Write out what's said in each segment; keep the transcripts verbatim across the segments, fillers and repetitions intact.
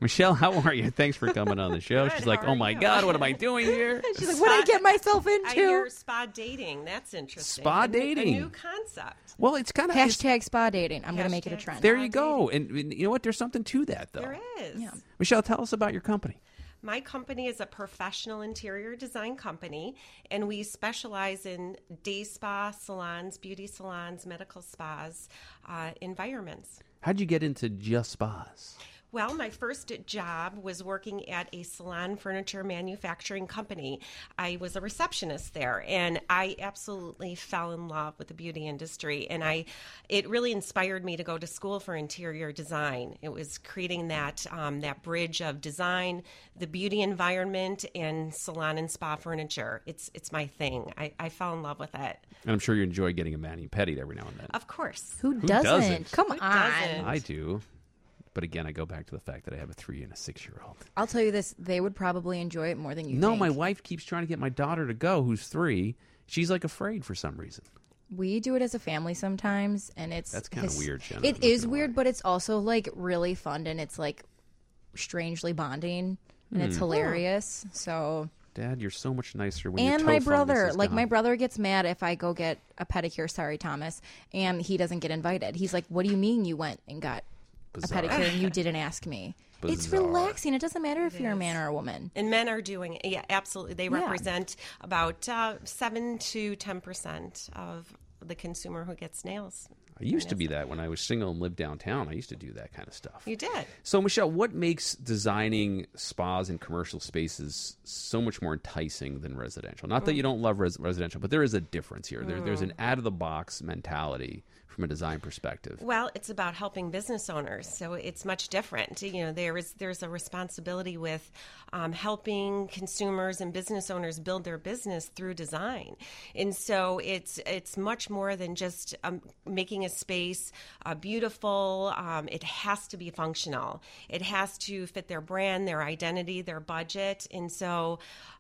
Michelle, how are you? Thanks for coming on the show. Good, She's like, how are oh, my you? God, what am I doing here? She's like, what did I get myself into? I hear spa dating. That's interesting. Spa A new- dating. A new concept. Well, it's kind of... Hashtag spa dating. I'm going to make it a Hashtag trend. There spa you go. And, and you know what? There's something to that, though. There is. Yeah. Michelle, tell us about your company. My company is a professional interior design company, and we specialize in day spa salons, beauty salons, medical spas, uh, environments. How'd you get into just spas? Well, my first job was working at a salon furniture manufacturing company. I was a receptionist there, and I absolutely fell in love with the beauty industry. And I, it really inspired me to go to school for interior design. It was creating that um, that bridge of design, the beauty environment, and salon and spa furniture. It's it's my thing. I, I fell in love with it. And I'm sure you enjoy getting a mani-pedied every now and then. Of course. Who, Who doesn't? doesn't? Come Who on. doesn't? I do. But again, I go back to the fact that I have a three and a six-year-old. I'll tell you this. They would probably enjoy it more than you No, think. my wife keeps trying to get my daughter to go, who's three. She's like afraid for some reason. We do it as a family sometimes, and it's... That's kinda his- weird, Jenna. I'm It not is gonna weird, lie. but it's also, like, really fun, and it's, like, strangely bonding, and Hmm. it's hilarious, so... Dad, you're so much nicer when your And toe my fungus brother, is like gone. my brother gets mad if I go get a pedicure, sorry, Thomas, and he doesn't get invited. He's like, what do you mean you went and got Bizarre. a pedicure and you didn't ask me? It's Bizarre. relaxing. It doesn't matter if It you're a is. man or a woman. And men are doing it. Yeah, absolutely. They Yeah. represent about uh, seven to ten percent of the consumer who gets nails. I used to be that when I was single and lived downtown. I used to do that kind of stuff. You did. So, Michelle, what makes designing spas and commercial spaces so much more enticing than residential? Not that you don't love res- residential, but there is a difference here. There, there's an out-of-the-box mentality from a design perspective. Well, it's about helping business owners, so it's much different. You know, there is there's a responsibility with um, helping consumers and business owners build their business through design, and so it's it's much more than just um, making a space uh, beautiful. Um, it has to be functional. It has to fit their brand, their identity, their budget, and so.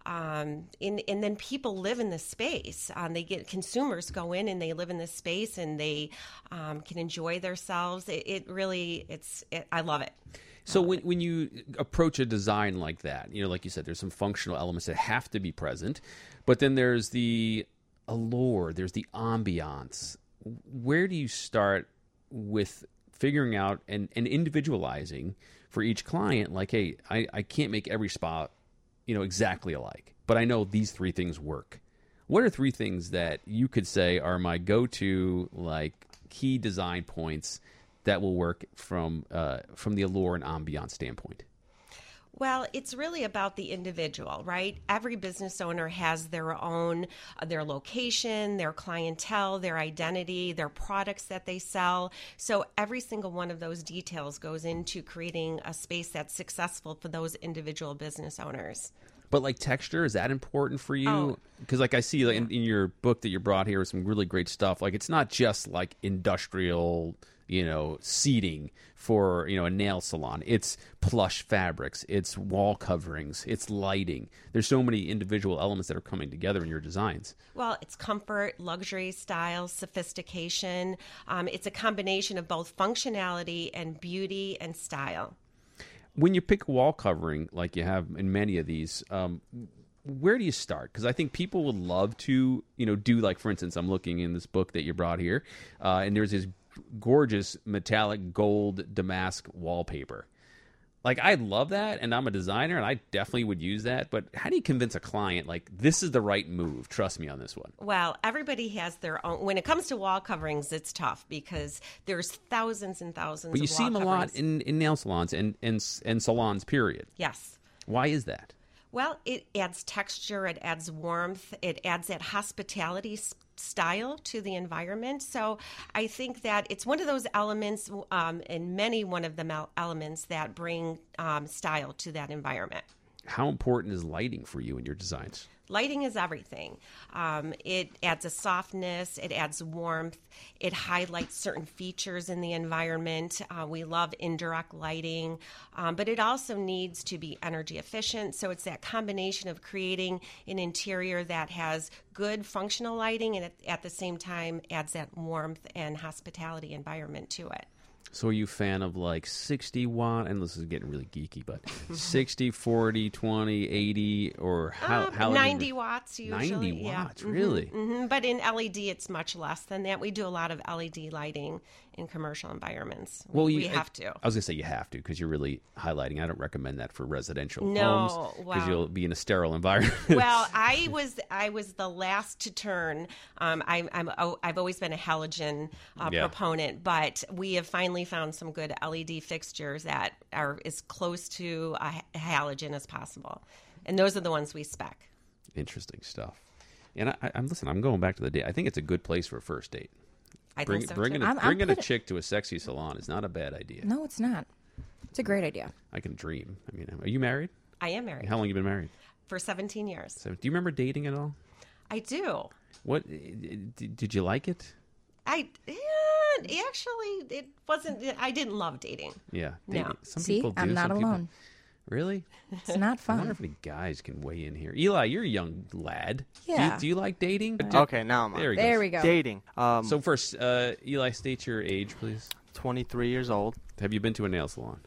Um, and, and then people live in this space. Um, they get consumers go in and they live in this space and they um, can enjoy themselves. It, it really, it's, it, I love it. So when when you approach a design like that, you know, like you said, there's some functional elements that have to be present, but then there's the allure, there's the ambiance. Where do you start with figuring out and, and individualizing for each client? Like, hey, I, I can't make every spa, you know, exactly alike, but I know these three things work. What are three things that you could say are my go-to, like, key design points that will work from uh, from the allure and ambiance standpoint? Well, it's really about the individual, right? Every business owner has their own, uh, their location, their clientele, their identity, their products that they sell. So every single one of those details goes into creating a space that's successful for those individual business owners. But like texture, is that important for you? Oh. Because like I see like, in, in your book that you brought here, some really great stuff. Like it's not just like industrial, you know, seating for, you know, a nail salon. It's plush fabrics, it's wall coverings, it's lighting. There's so many individual elements that are coming together in your designs. Well, it's comfort, luxury, style, sophistication. Um, it's a combination of both functionality and beauty and style. When you pick wall covering, like you have in many of these, um, where do you start? Because I think people would love to, you know, do like, for instance, I'm looking in this book that you brought here, uh, and there's this gorgeous metallic gold damask wallpaper. Like, I love that, and I'm a designer, and I definitely would use that. But how do you convince a client, like, this is the right move? Trust me on this one. Well, everybody has their own. When it comes to wall coverings, it's tough because there's thousands and thousands But you of see wall them a coverings. lot in, in nail salons and, and, and salons, period. Yes. Why is that? Well, it adds texture, it adds warmth, it adds that hospitality s- style to the environment. So I think that it's one of those elements, um, and many one of the mel- elements that bring um, style to that environment. How important is lighting for you in your designs? Lighting is everything. Um, it adds a softness, it adds warmth, it highlights certain features in the environment. Uh, we love indirect lighting, um, but it also needs to be energy efficient. So it's that combination of creating an interior that has good functional lighting and at, at the same time adds that warmth and hospitality environment to it. So are you a fan of like sixty watt, and this is getting really geeky, but sixty, forty, twenty, eighty, or how? Um, how ninety watts usually. ninety yeah. watts, really? Mm-hmm, mm-hmm. But in L E D, it's much less than that. We do a lot of L E D lighting in commercial environments. Well, we, you, we have to. I was going to say you have to because you're really highlighting. I don't recommend that for residential No, homes because wow. you'll be in a sterile environment. Well, I was I was the last to turn. Um, I, I'm oh, I've always been a halogen uh, Yeah. proponent, but we have finally found some good L E D fixtures that are as close to a halogen as possible, and those are the ones we spec. Interesting stuff. And I, I'm listen. I'm going back to the date. I think it's a good place for a first date. I Bring, think so bringing too. a, I'm- I'm bringing a put- chick to a sexy salon is not a bad idea. No, it's not. It's a great idea. I can dream. I mean, are you married? I am married How long you been married? for seventeen years. So, do you remember dating at all? I do. What did, did you like it? I yeah, actually it wasn't. I didn't love dating. Yeah. No. dating- Some See, people do. I'm not some people- alone. Really? It's not I wonder fun. if any guys can weigh in here. Eli, you're a young lad. Do you, Yeah. do you like dating? Okay, now I'm on. There we go. There we go. Dating. Um, So first, uh, Eli, state your age, please. twenty-three years old. Have you been to a nail salon?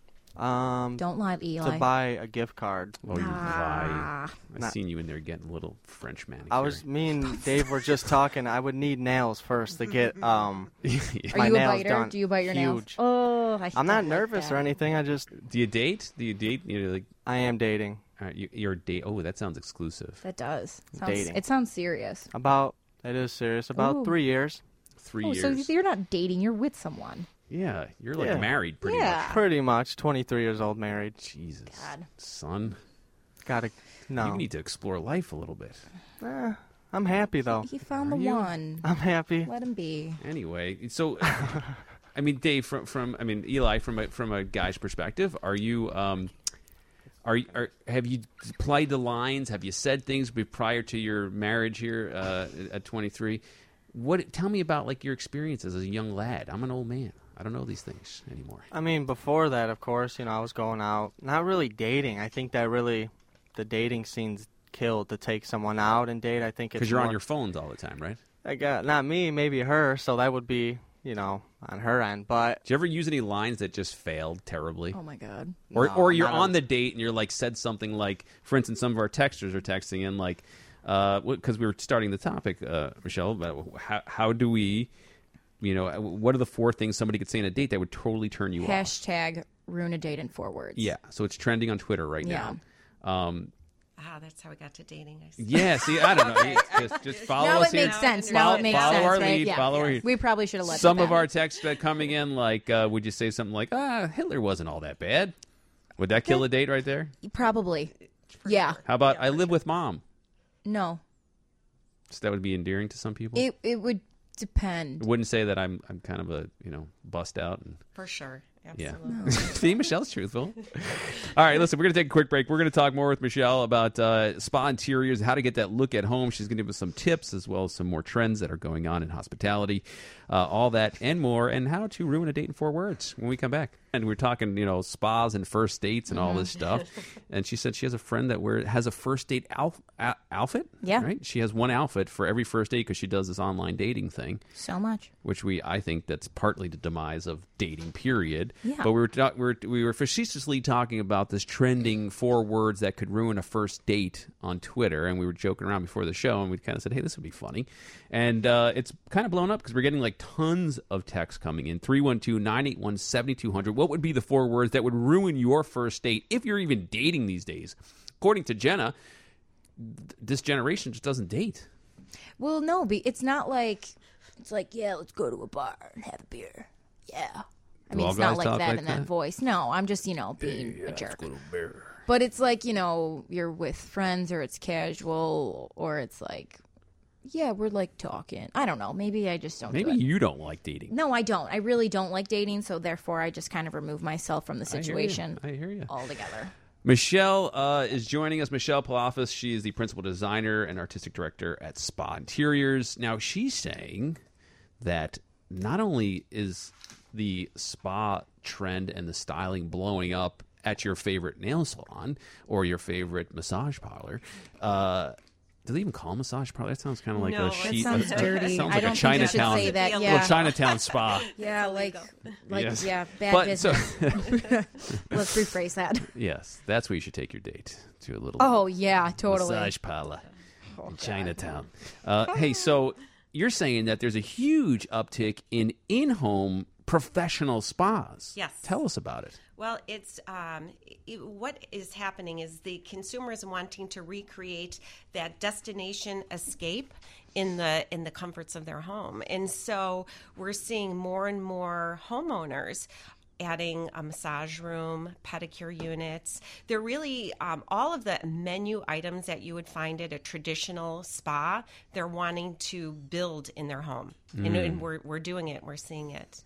Um, Don't lie, Eli. to buy a gift card. Oh, you lie. Ah. I've Not- seen you in there getting a little French manicure. I was, me and Dave were just talking. I would need nails first to get um. Are my you a nails biter? done. Do you bite your nails? Huge. Oh, I I'm not don't like nervous that. or anything. I just Do you date? Do you date? You're like, I am dating. all right, you, you're a date. Oh, that sounds exclusive. That does. Sounds, Dating. It sounds serious. About it is serious. About Ooh. three years. Three Oh, years. so you're not dating. You're with someone. Yeah, you're like Yeah. married pretty Yeah. much. Pretty much. twenty-three years old, married. Jesus, God. son, Gotta no. you need to explore life a little bit. Eh, I'm happy though. He found Are the you? one. I'm happy. Let him be. Anyway, so I mean, Dave, from from I mean, Eli, from a from a guy's perspective, are you um, are are have you played the lines? Have you said things be- prior to your marriage here uh, at twenty-three? What? Tell me about like your experiences as a young lad. I'm an old man. I don't know these things anymore. I mean, before that, of course, you know, I was going out, not really dating. I think that really, the dating scene's killed to take someone out and date. I think it's Because you're on more- your phones all the time, right? I got not me, maybe her. So that would be, you know, on her end. But Did you ever use any lines that just failed terribly? Oh my God. Or, no, or you're not on a- the date and you're like said something like, for instance, some of our texters are texting in like, because we were starting the topic, uh, Michelle, about how, how do we, you know, what are the four things somebody could say on a date that would totally turn you off? Hashtag ruin a date in four words. Yeah, so it's trending on Twitter right Yeah. now. Um, Ah, that's how we got to dating. I see. yeah, see, I don't know. Just, just follow Now us it here. makes sense. Follow- Now it makes follow sense. our right? lead, Yeah. follow our lead. We probably should have let Some that of down. our texts that coming in, like, uh, would you say something like, ah, Hitler wasn't all that bad? Would that kill a date right there? Probably. Yeah. How about Yeah, I for live with mom? No. So that would be endearing to some people. It it would depend. Wouldn't say that I'm I'm kind of a you know bust out and For sure. yeah. Absolutely. See, Michelle's truthful. All right, listen, we're going to take a quick break. We're going to talk more with Michelle about uh, spa interiors, how to get that look at home. She's going to give us some tips as well as some more trends that are going on in hospitality, uh, all that and more, and how to ruin a date in four words when we come back. And we're talking, you know, spas and first dates and all this stuff. And she said she has a friend that wear, has a first date outf- ou- outfit. Yeah. Right? She has one outfit for every first date because she does this online dating thing. So much. Which we, I think, that's partly the demise of dating. Period. Yeah. But we were, ta- we were we were facetiously talking about this trending four words that could ruin a first date on Twitter, and we were joking around before the show, and we kind of said, "Hey, this would be funny," and uh, it's kind of blown up because we're getting like tons of texts coming in. three one two, nine eight one, seven two zero zero. What would be the four words that would ruin your first date if you're even dating these days? According to Jenna, th- this generation just doesn't date. Well, no, be it's not like it's like, yeah, let's go to a bar and have a beer. Yeah. I Do mean, all it's not guys like talk that like in that that? voice. No, I'm just, you know, being a jerk. But it's like, you know, you're with friends or it's casual or it's like, yeah, we're like talking. I don't know. Maybe I just don't Maybe do it. you don't like dating. No, I don't. I really don't like dating, so therefore I just kind of remove myself from the I hear you. situation I hear you. altogether. Michelle uh, is joining us. Michelle Palafis. She is the principal designer and artistic director at Spa Interiors. Now, she's saying that not only is the spa trend and the styling blowing up at your favorite nail salon or your favorite massage parlor, uh, do they even call massage parlor? That sounds kind of like No, a that sheet. sounds uh, dirty. Sounds I like don't a think you should Chinatown. say that, Little yeah. Little Chinatown spa. Yeah, like, like Yes. yeah, bad But business. so Let's rephrase that. yes, that's where you should take your date, to a little Oh yeah, totally. massage parlor in Chinatown. Uh, hey, so you're saying that there's a huge uptick in in-home professional spas. Yes. Tell us about it. Well, it's um, it, what is happening is the consumer is wanting to recreate that destination escape in the in the comforts of their home, and so we're seeing more and more homeowners adding a massage room, pedicure units. They're really um, all of the menu items that you would find at a traditional spa. They're wanting to build in their home, and, and we're we're doing it. We're seeing it.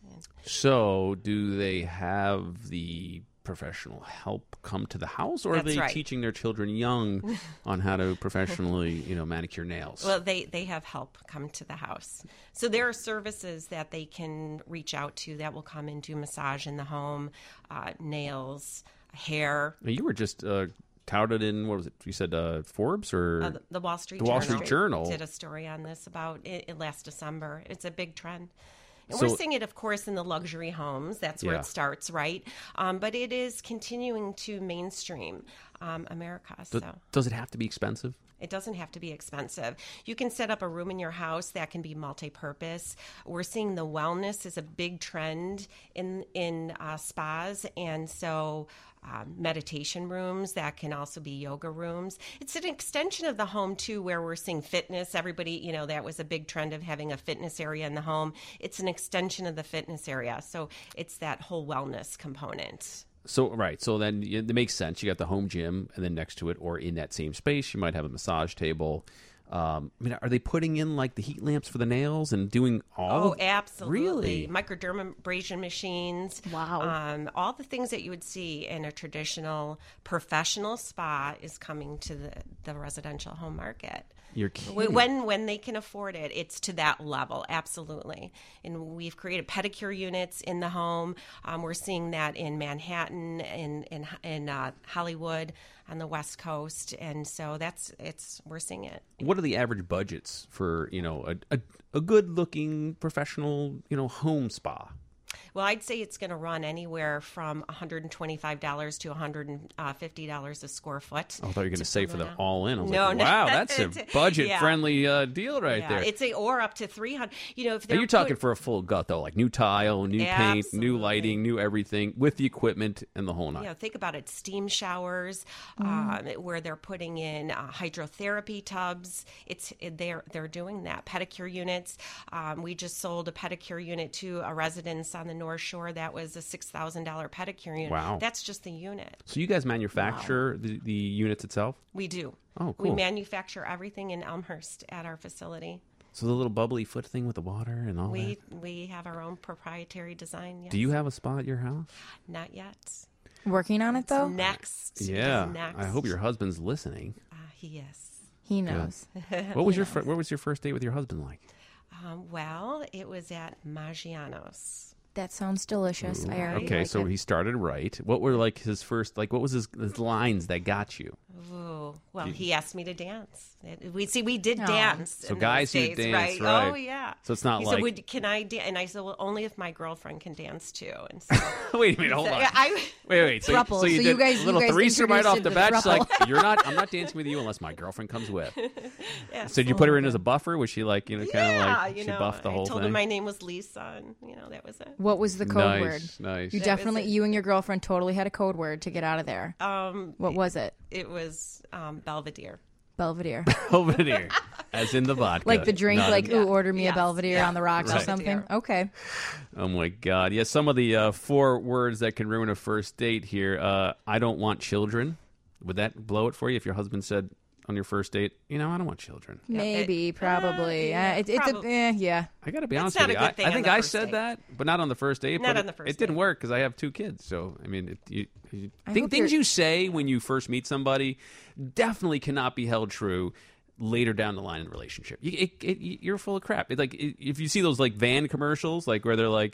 So, do they have the professional help come to the house, or are That's they right. teaching their children young on how to professionally, you know, manicure nails? Well, they, they have help come to the house. So there are services that they can reach out to that will come and do massage in the home, uh, nails, hair. Now, you were just uh, touted in, what was it? You said uh, Forbes or Uh, the, the Wall Street The Journal Wall Street Journal. did a story on this about it, it last December. It's a big trend. And So- we're seeing it, of course, in the luxury homes. That's where Yeah. it starts, right? Um, but it is continuing to mainstream um, America. Do- So. does it have to be expensive? It doesn't have to be expensive. You can set up a room in your house that can be multi-purpose. We're seeing the wellness is a big trend in in uh, spas, and so um, meditation rooms that can also be yoga rooms. It's an extension of the home too, where we're seeing fitness. Everybody, you know, that was a big trend of having a fitness area in the home. It's an extension of the fitness area, so it's that whole wellness component. So right, so then it makes sense. You got the home gym, and then next to it, or in that same space, you might have a massage table. Um, I mean, are they putting in like the heat lamps for the nails and doing all? Oh, of- absolutely. Really? Microdermabrasion machines. Wow. Um, all the things that you would see in a traditional professional spa is coming to the, the residential home market. You're kidding. Wh- When when they can afford it, it's to that level, absolutely. And we've created pedicure units in the home. Um, we're seeing that in Manhattan, in in in uh, Hollywood, on the West Coast, and so that's it's we're seeing it. What are the average budgets for, you know, a, a, a good looking professional, you know, home spa? Well, I'd say it's going to run anywhere from one hundred twenty-five dollars to one hundred fifty dollars a square foot. Oh, I thought you were going to say for the all in. I was No, like, no. wow, that's a budget friendly uh, deal right Yeah, there. it's a or up to three hundred. You know, if Now, they're you're talking put- for a full gut though, like new tile, new paint, new Absolutely. lighting, new everything with the equipment and the whole nine. You know, think about it: steam showers, um, where they're putting in uh, hydrotherapy tubs. It's they're they're doing that. Pedicure units. Um, we just sold a pedicure unit to a residence on the North Shore. That was a six thousand dollar pedicure unit. Wow. That's just the unit. So you guys manufacture the, the units itself? We do. Oh, We cool. manufacture everything in Elmhurst at our facility. So the little bubbly foot thing with the water and all We that. we have our own proprietary design. Yes. Do you have a spa at your house? Not yet. Working on it though. Next. It is Yeah. Next. I hope your husband's listening. Uh, he is. He knows. What was your fir- what was your first date with your husband like? Um, well, it was at Maggiano's. That sounds delicious. I already Okay, like so it. he started right. What were like his first like what was his, his lines that got you? Ooh, well, he asked me to dance. It- We see we did Aw. dance. So in guys those who days, dance, right? right. Oh yeah. So it's not he like- said, Would, "Can I dance?" And I said, "Well, only if my girlfriend can dance too." And so, Wait a minute, hold so, on. yeah, I, Wait, wait. So, Thruple. so you So did you guys- a you little guys threesome right off introduced the the bat. She's like, thruple. you're not. I'm not dancing with you unless my girlfriend comes with. yeah, So did you put her in as a buffer? Was she like, you know, kind of yeah, like you she know, buffed the I whole told thing? him my name was Lisa, and you know that was it. What was the code nice, word? nice. You That was definitely, it. you and your girlfriend totally had a code word to get out of there. Um, What was it? it was um, Belvedere. Belvedere. Belvedere, as in the vodka, Like the drink, not like, in- ooh, Yeah. order me Yes. a Belvedere Yeah. on the rocks or Right. something. Belvedere. Okay. Oh my God! Yeah, some of the uh, four words that can ruin a first date here. Uh, I don't want children. Would that blow it for you if your husband said on your first date, you know, I don't want children? Maybe, it- probably. uh, Uh, yeah, it, it's a, probably. eh, yeah. I got to be That's honest not with a you. good thing I, I on think the I first said date. that, but not on the first date. Not but on it- the first It didn't date. work because I have two kids. So I mean, it, you, you, I think, hope things you're- you say when you first meet somebody definitely cannot be held true later down the line in the relationship. You, it, it, you're full of crap. It's like it, if you see those like van commercials, like where they're like,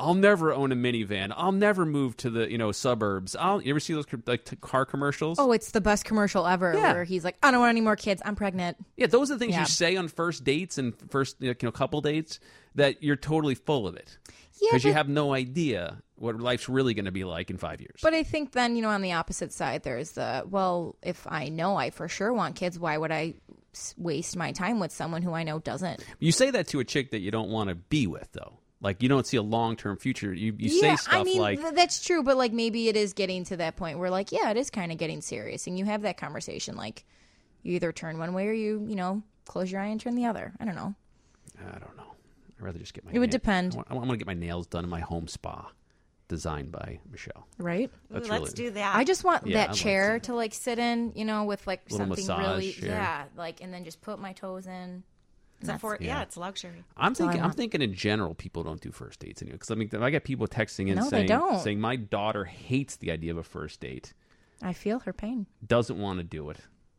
I'll never own a minivan. I'll never move to the, you know, suburbs. I'll, you ever see those like t- car commercials? Oh, it's the best commercial ever Yeah. where he's like, I don't want any more kids. I'm pregnant. Yeah, those are the things Yeah. you say on first dates and first, you know, couple dates that you're totally full of it. Yeah, Because you but- have no idea what life's really going to be like in five years. But I think then, you know, on the opposite side, there's the, well, if I know I for sure want kids, why would I s- waste my time with someone who I know doesn't? You say that to a chick that you don't want to be with, though. Like, you don't see a long-term future. You, you yeah, say stuff I mean, like... th- that's true, but like maybe it is getting to that point where like, yeah, it is kind of getting serious. And you have that conversation. Like, you either turn one way or you, you know, close your eye and turn the other. I don't know. I don't know. I'd rather just get my... It would na- depend. I want, I want to get my nails done in my home spa, designed by Michelle. Right? Ooh, That's let's really- do that. I just want Yeah, I'd that like chair to. to like sit in, you know, with like Little something massage really, chair. yeah, like, and then just put my toes in. It's a for, yeah. yeah. it's luxury. I'm all I thinking. I'm want. thinking in general, people don't do first dates anyway. Because I mean, I get people texting in No, they saying, don't. saying my daughter hates the idea of a first date, I feel her pain. doesn't want to do it.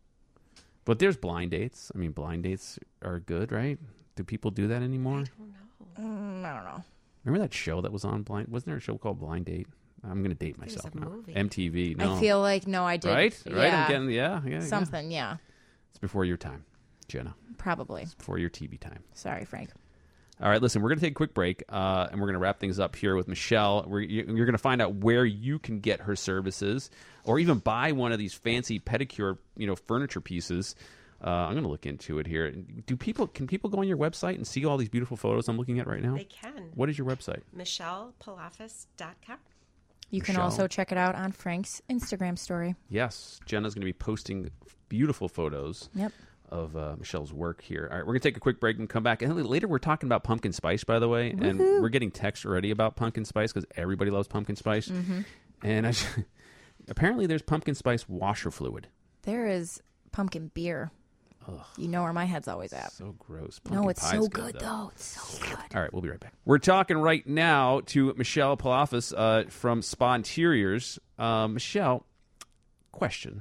But there's blind dates. I mean, blind dates are good, right? Do people do that anymore? Mm, I don't know. Remember that show that was on Blind? Wasn't there a show called Blind Date? I'm going to date was myself a now. movie. M T V. No. I feel like no, I did. right, right. Yeah, I'm getting yeah, yeah, yeah. something. Yeah, It's before your time, Jenna. probably. It's before your T V time. Sorry, Frank. All right, listen, we're going to take a quick break, uh, and we're going to wrap things up here with Michelle. We're, you- you're going to find out where you can get her services, or even buy one of these fancy pedicure, you know, furniture pieces. Uh, I'm going to look into it here. Do people can people go on your website and see all these beautiful photos I'm looking at right now? They can. What is your website? Michelle Palafis dot com. You can Michelle. also check it out on Frank's Instagram story. Yes, Jenna's going to be posting beautiful photos Yep. of uh, Michelle's work here. All right, we're going to take a quick break and come back. And later we're talking about pumpkin spice, by the way. And we're getting texts already about pumpkin spice because everybody loves pumpkin spice. Mm-hmm. And I, apparently there's pumpkin spice washer fluid. There is pumpkin beer. Ugh. You know where my head's always at. So gross. No, Pumpkin it's pie's so good, though. though. It's so good. All right, we'll be right back. We're talking right now to Michelle Palafis uh, from Spa Interiors. Uh, Michelle, question.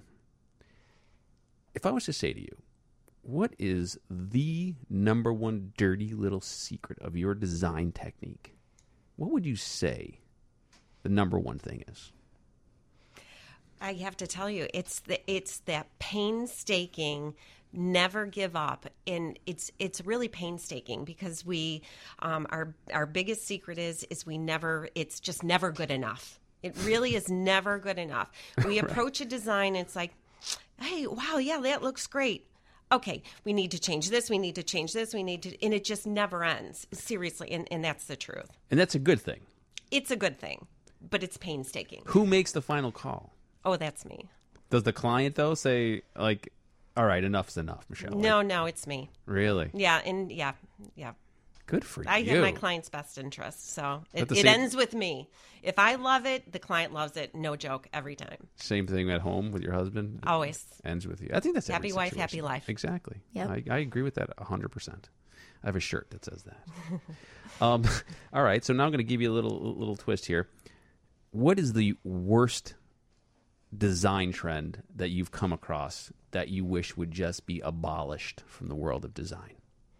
If I was to say to you, what is the number one dirty little secret of your design technique? What would you say the number one thing is? I have to tell you, it's the it's that painstaking, never give up, and it's it's really painstaking because we, um, our our biggest secret is is we never it's just never good enough. It really is never good enough. We approach a design, and it's like, hey, wow, yeah, that looks great. Okay, we need to change this. We need to change this. We need to, and it just never ends. Seriously, and, and that's the truth. And that's a good thing. It's a good thing, but it's painstaking. Who makes the final call? Oh, that's me. Does the client, though, say, like, all right, enough's enough, Michelle? No, Like, no, it's me. really? Yeah, and yeah, yeah. Good for I you. have my client's best interest, so At it, the it same- ends with me. If I love it, the client loves it. No joke, every time. Same thing at home with your husband? It Always. ends with you. I think that's every Happy wife, happy situation. life. Exactly. Yep. I, I agree with that one hundred percent. I have a shirt that says that. um, all right, so now I'm going to give you a little little twist here. What is the worst design trend that you've come across that you wish would just be abolished from the world of design?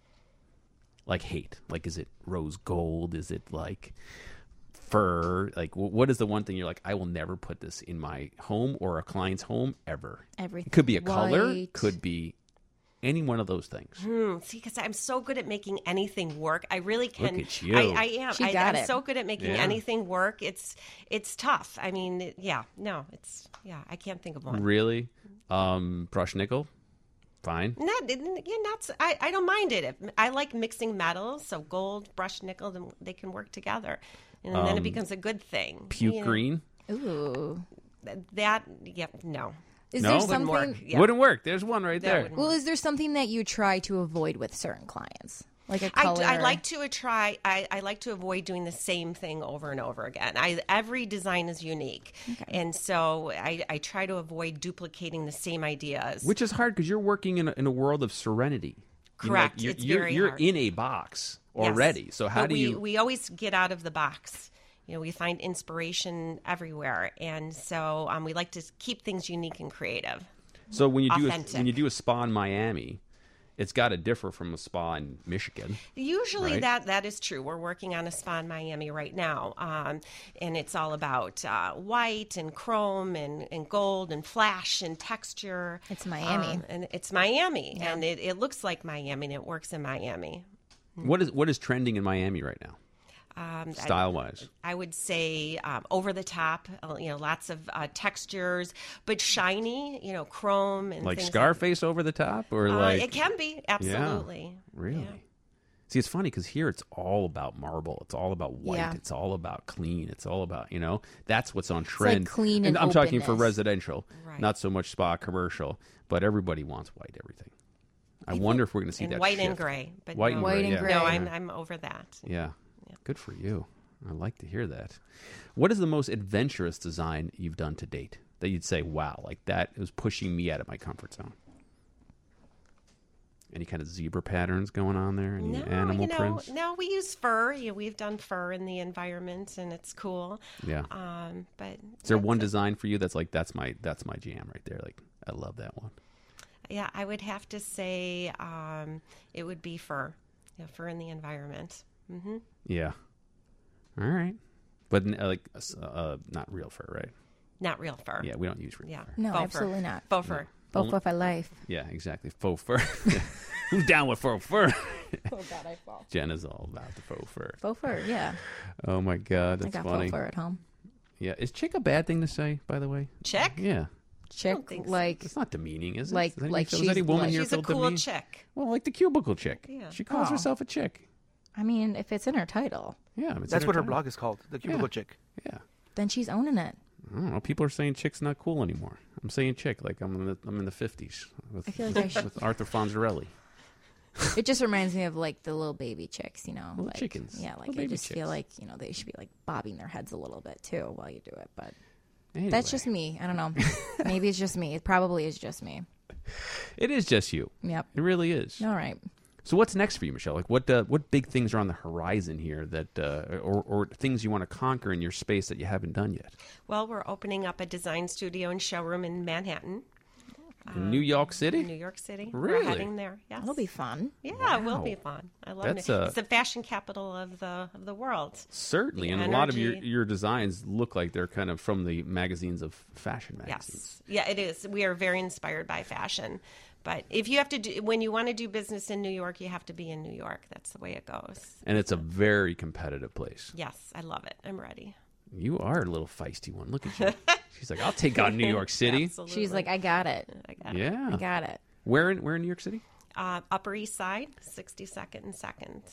Like hate. Like, is it rose gold? Is it like fur? Like, wh- what is the one thing you're like, I will never put this in my home or a client's home ever? Everything. It could be a color, white. could be any one of those things. Hmm, see, because I'm so good at making anything work. I really can. Look at you. I, I am. She I, got I'm it. so good at making Yeah. anything work. It's it's tough. I mean, it- yeah, no, it's yeah. I can't think of one. Really? Um, brush nickel? Fine. Not, yeah, not. s- I, I don't mind it. If, I like mixing metals, so gold, brushed nickel, then they can work together, and then Um, it becomes a good thing. Puke You know, green? Ooh. That, yeah, no. Is No? there Wouldn't something? work. Yeah. Wouldn't work. There's one right That there. wouldn't Well, is there something that you try to avoid with certain clients, like a I, color? I like to try. I, I like to avoid doing the same thing over and over again. I, every design is unique, and so I, I try to avoid duplicating the same ideas. Which is hard because you're working in a, in a world of serenity. You know, Correct. like, you're It's you're, very you're hard. in a box Yes. already. So how But do we, you? We always get out of the box. You know, we find inspiration everywhere, and so um, we like to keep things unique and creative. So when you do a, Authentic. when you do a spa in Miami, it's got to differ from a spa in Michigan. Usually right? that that is true. We're working on a spa in Miami right now, um, and it's all about uh, white and chrome and, and gold and flash and texture. It's Miami. Um, and it's Miami, and it, it looks like Miami, and it works in Miami. What is what is trending in Miami right now, Um, style wise? I would say um, over the top, uh, you know, lots of uh, textures, but shiny, you know, chrome and Like things Scarface over the top, or Uh, like it can be, absolutely. really? Yeah. See, it's funny because here it's all about marble. It's all about white. Yeah. It's all about clean. It's all about, you know, that's what's on trend. clean and I'm talking for openness. residential, Right. not so much spa commercial, but everybody wants white everything. I wonder if we're going to see And that white and shift. gray, but White no, and White gray, and yeah. gray. no, I'm I'm over that. Yeah. Good for you. I like to hear that. What is the most adventurous design you've done to date that you'd say, wow, like that was pushing me out of my comfort zone? Any kind of zebra patterns going on there? Any No, animal you know, prints? no, we use fur. You know, we've done fur in the environment, and it's cool. Yeah. Um, but Is there that's one it. design for you that's like that's my that's my jam right there? Like I love that one. Yeah, I would have to say um, it would be fur. You know, fur in the environment. hmm Yeah. All right. But uh, like uh, uh, not real fur, right? Not real fur. Yeah, we don't use real Yeah. fur. No, Faux absolutely fur. not. Faux fur. Both for my life. Yeah, exactly. Faux fur. Who's down with faux fur? Oh God, I fall. Jen is all about the faux fur. Faux fur, yeah. Oh my God, I that's got funny. faux fur at home. Yeah, is chick a bad thing to say? By the way. Chick? Yeah, Chick, think so. like it's not demeaning, is it? Like- Does any- like does she's- any woman like- here She's a feel cool demean? chick. Well, like the cubicle chick. Yeah. She calls Oh. herself a chick. I mean, if it's in her title, Yeah, it's That's what her entertaining. blog is called, The Cubicle Yeah. Chick. Yeah. then she's owning it. I don't know. People are saying chick's not cool anymore. I'm saying chick like I'm in the I'm in the fifties with, I feel like I should. with Arthur Fonzarelli. It just reminds me of like the little baby chicks, you know, Little like, chickens. Yeah, like Little I baby just chicks. feel like you know they should be like bobbing their heads a little bit too while you do it. But Anyway, that's just me. I don't know. Maybe it's just me. It probably is just me. it is just you. Yep. It really is. All right. So what's next for you, Michelle? Like what uh, what big things are on the horizon here that uh, or or things you want to conquer in your space that you haven't done yet? Well, we're opening up a design studio and showroom in Manhattan, In New York City? New York City. Really? We're heading there. Yes. That'll be fun. Yeah, it will Wow. be fun. I love That's it. a- It's the fashion capital of the of the world. Certainly, The and a lot of your energy. your designs look like they're kind of from the magazines of fashion magazines. Yes. Yeah, it is. We are very inspired by fashion. But if you have to do, when you want to do business in New York, you have to be in New York. That's the way it goes. And it's a very competitive place. Yes, I love it. I'm ready. You are a little feisty one. Look at you. She's like, I'll take on New York City. Absolutely. She's like, I got it. I got it. Yeah. I got it. Where in where in New York City? Uh, Upper East Side, sixty-second and second.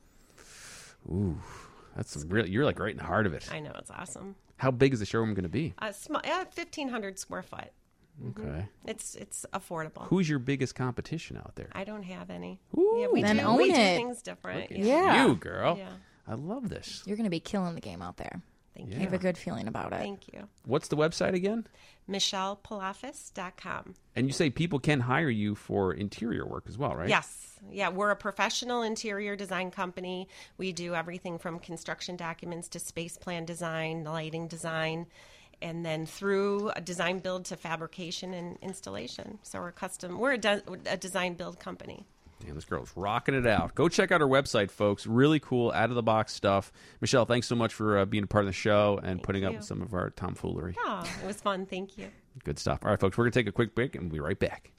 Ooh, that's some real. You're like right in the heart of it. I know, it's awesome. How big is the showroom going to be? Uh, small, uh, fifteen hundred square foot. Okay. It's it's affordable. Who's your biggest competition out there? I don't have any. Ooh. yeah, we Then do, own we do it. things different. Look at Yeah. you, girl. Yeah. I love this. You're going to be killing the game out there. Thank Yeah. I have a good feeling about it. Thank you. What's the website again? Michelle Palafis dot com. And you say people can hire you for interior work as well, right? Yes. Yeah, we're a professional interior design company. We do everything from construction documents to space plan design, lighting design, and then through a design build to fabrication and installation. So we're custom, we're a, de- a design build company. Damn, this girl's rocking it out. Go check out her website, folks. Really cool, out of the box stuff. Michelle, thanks so much for uh, being a part of the show and Thank putting up you. with some of our tomfoolery. Oh, it was fun. Thank you. Good stuff. All right, folks, we're going to take a quick break and we'll be right back.